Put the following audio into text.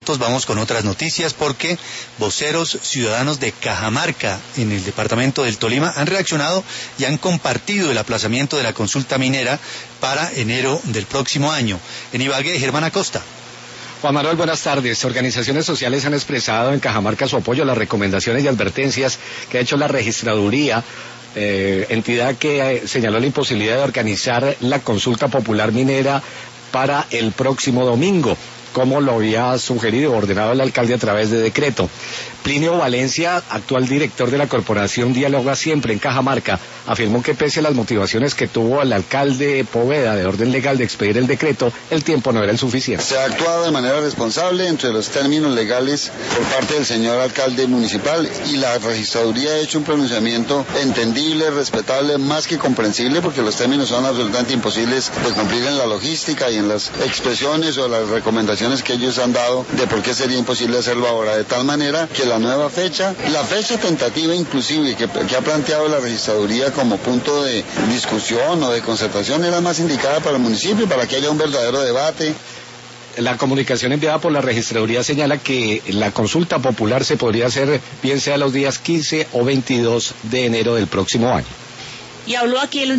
Vamos con otras noticias porque voceros ciudadanos de Cajamarca en el departamento del Tolima han reaccionado y han compartido el aplazamiento de la consulta minera para enero del próximo año. En Ibagué, Germán Acosta. Juan Manuel, buenas tardes. Organizaciones sociales han expresado en Cajamarca su apoyo a las recomendaciones y advertencias que ha hecho la registraduría, entidad que señaló la imposibilidad de organizar la consulta popular minera para el próximo domingo, como lo había sugerido o ordenado el alcalde a través de decreto. Plinio Valencia, actual director de la corporación Dialoga Siempre en Cajamarca, afirmó que pese a las motivaciones que tuvo el alcalde Poveda de orden legal de expedir el decreto, el tiempo no era el suficiente. Se ha actuado de manera responsable entre los términos legales por parte del señor alcalde municipal y la registraduría ha hecho un pronunciamiento entendible, respetable, más que comprensible, porque los términos son absolutamente imposibles de cumplir en la logística y en las expresiones o las recomendaciones que ellos han dado de por qué sería imposible hacerlo ahora, de tal manera que la nueva fecha, la fecha tentativa inclusive que ha planteado la registraduría como punto de discusión o de concertación era más indicada para el municipio, para que haya un verdadero debate. La comunicación enviada por la registraduría señala que la consulta popular se podría hacer bien sea los días 15 o 22 de enero del próximo año. Y habló aquí el